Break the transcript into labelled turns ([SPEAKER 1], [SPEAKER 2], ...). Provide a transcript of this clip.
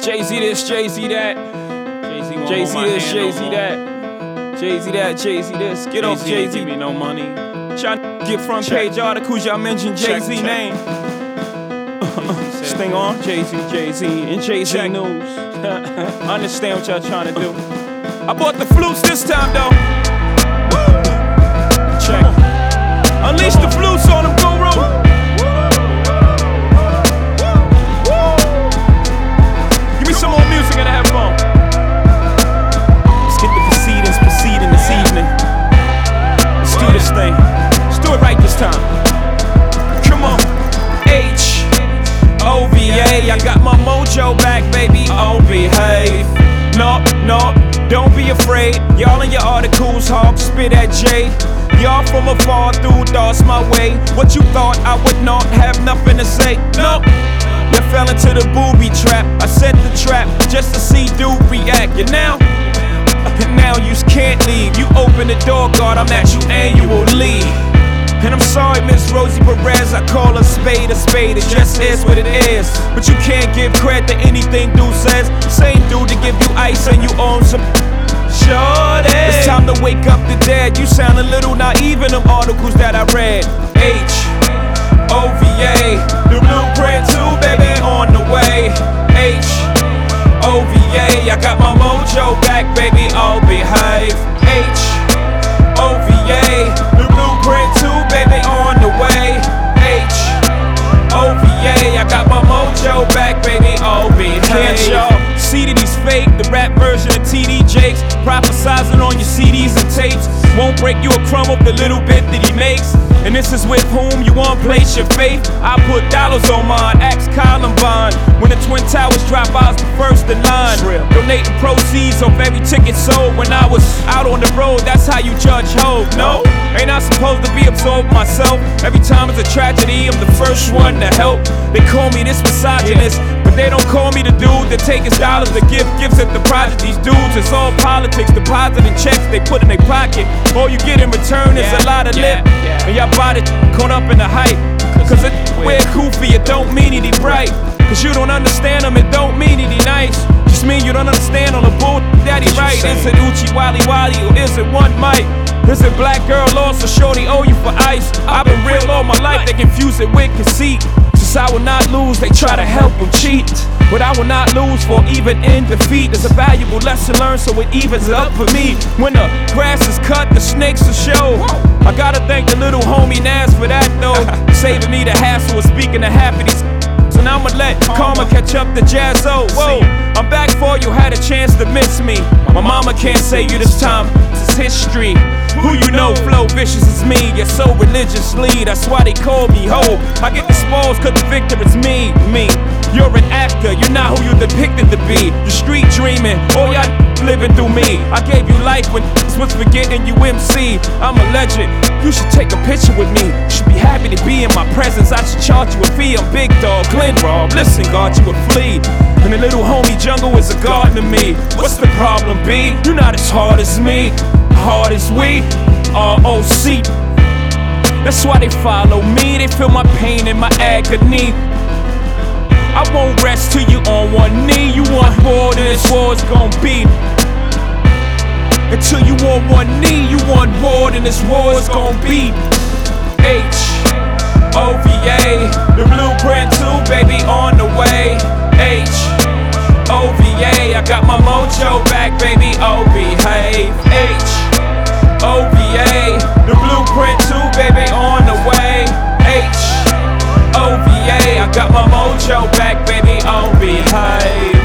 [SPEAKER 1] Jay-Z this, Jay-Z that. Jay-Z this, Jay-Z that. Jay-Z that, Jay-Z this. Get off Jay-Z.
[SPEAKER 2] Give me no money.
[SPEAKER 1] Tryna get front page articles, y'all mention Jay-Z name. Sting on Jay-Z, and Jay-Z news. Understand what y'all trying to do. I bought the flutes this time though. Check. Unleash the flutes on them, guru. Give me some more music and have fun. Let's get the proceedings proceeding this evening. Let's do this thing. Let's do it right this time. Come on. H-O-V-A. I got my mojo back, baby. Oh, behave. No, don't be afraid. Y'all in your articles, hog spit at Jay. Y'all from afar through thoughts my way. What you thought I would not have nothing to say? No, you fell into the booby trap. I set the trap just to see dude react. And now you can't leave. You open the door, God, I'm at you annually. And I'm sorry, Miss Rosie Perez, I call a spade. It just is what it is. But you can't give credit to anything dude says. Same dude to give you ice and you own some shorty. It's time to wake up the dead. You sound a little naive in them articles that I read. H-O-V-A. The blueprint too, baby, on the way. H-O-V-A. I got my mojo back, baby, I'll behave. H-O-V-A. The blueprint too, baby, on the way. H-O-V-A. I got my mojo back, baby, I'll behave. Can't y'all see that he's fake? The rap version of TD Jakes, prophesizing on your CDs and tapes. Won't break you a crumb of the little bit that he makes. And this is with whom you won't place your faith. I put dollars on mine, ask Columbine. When the Twin Towers drop, I was the first in line. Donating proceeds of every ticket sold. When I was out on the road, that's how you judge hope. No, ain't I supposed to be absorbed myself? Every time it's a tragedy, I'm the first one to help. They call me this misogynist, but they don't call me the dude that take his dollars to give gifts at the project. These dudes, it's all politics, depositing checks they put in their pocket. All you get in return is a lot of lip. And y'all bought it, caught up in the hype. Cause it wear goofy, it don't mean he bright. Cause you don't understand him, it don't mean he nice. Just mean you don't understand all the bull that he right. Is it Uchi Wally Wally or is it one mic? Is it black girl lost or shorty owe you for ice? I've been real all my life, they confuse it with conceit. Since I will not lose, they try to help them cheat. But I will not lose, for even in defeat there's a valuable lesson learned, so it evens up for me. When the grass is cut, the snakes will show. I gotta thank the little homie Nas for that though, saving me the hassle of speaking to half of these. So now I'ma let karma catch up to Jazzo. Whoa, I'm back for you, had a chance to miss me. My mama can't say you this time, this is history. Who you know, flow vicious is me. You're so religiously, that's why they call me ho. I get the spoils cause the victor is me. You're an actor, you're not who you depicted to be. You're street dreaming, all y'all living through me. I gave you life when this was forgetting you MC. I'm a legend, you should take a picture with me. You should be happy to be in my presence, I should charge you a fee. I'm Big Dog, Glenn Rob, listen God, you would flee. And the little homie jungle is a garden to me. What's the problem, B? You're not as hard as me, hard as we, R-O-C. That's why they follow me, they feel my pain and my agony. I won't rest till you on one knee. You want more than this war's gon' be. Until you on one knee, you want more than this war's gon' be. H-O-V-A. The blueprint too, baby, on the way. H-O-V-A. I got my mojo back, baby, oh behave. H-O-V-A. The blueprint too, baby, on the way. H-O-V-A. I got my mojo back, baby, oh behave.